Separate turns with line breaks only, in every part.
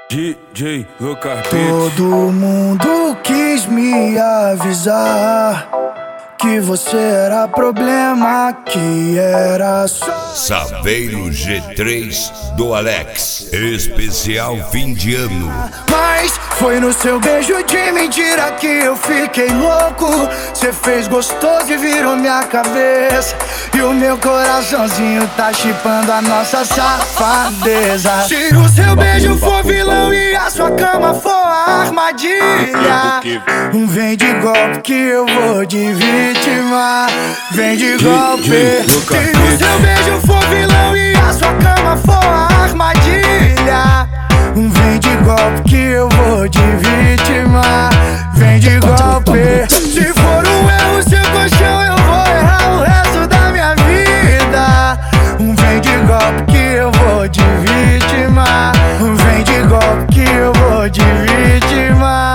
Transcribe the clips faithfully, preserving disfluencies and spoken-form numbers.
D J Lucas Beats.
Todo mundo quis me avisar que você era problema, que era só
Saveiro G três do Alex, especial fim de ano.
Mas foi no seu beijo de mentira que eu fiquei louco. Cê fez gostoso e virou minha cabeça, e o meu coraçãozinho tá chipando a nossa safadeza. Se o seu beijo for vilão e a sua cama for armadilha, vem de golpe que eu vou de vítima. Vem de golpe. Se o seu beijo for vilão e a sua cama for armadilha, vem de golpe que eu vou de vítima. Vem de golpe. Se for um erro seu colchão, eu vou errar o resto da minha vida. Vem de golpe que eu vou de vítima. Vem de golpe que eu vou de vítima.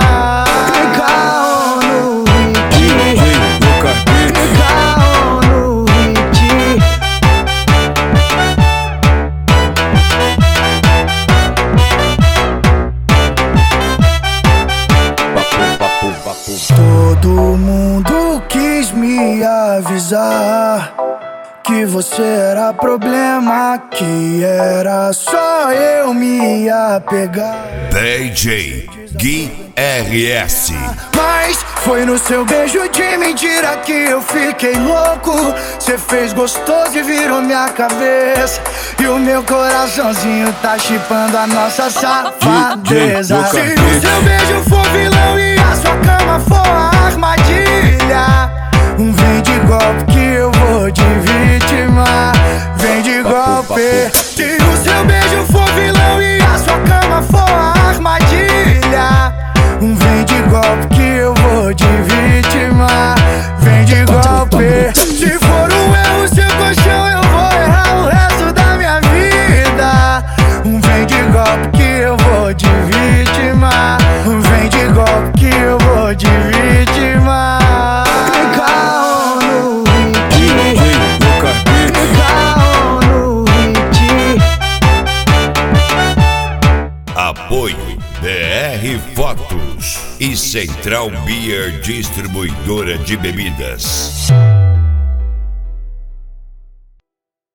Todo mundo quis me avisar que você era problema, que era só eu me apegar.
D J Gui R S.
Mas foi no seu beijo de mentira que eu fiquei louco. Cê fez gostoso e virou minha cabeça, e o meu coraçãozinho tá chipando a nossa safadeza. Se o seu beijo for vilão e a sua cama for armadilha, vem de golpe que eu vou de vítima. Vem de golpe. Se o seu beijo for vilão e a sua cama for armadilha, vem de golpe que eu vou de vítima. Vem de golpe. Se for um erro seu colchão, eu vou errar o resto da minha vida. Vem de golpe que eu vou de vítima. Vem de golpe que eu vou de vítima.
Apoio B R Fotos e Central Beer Distribuidora de Bebidas.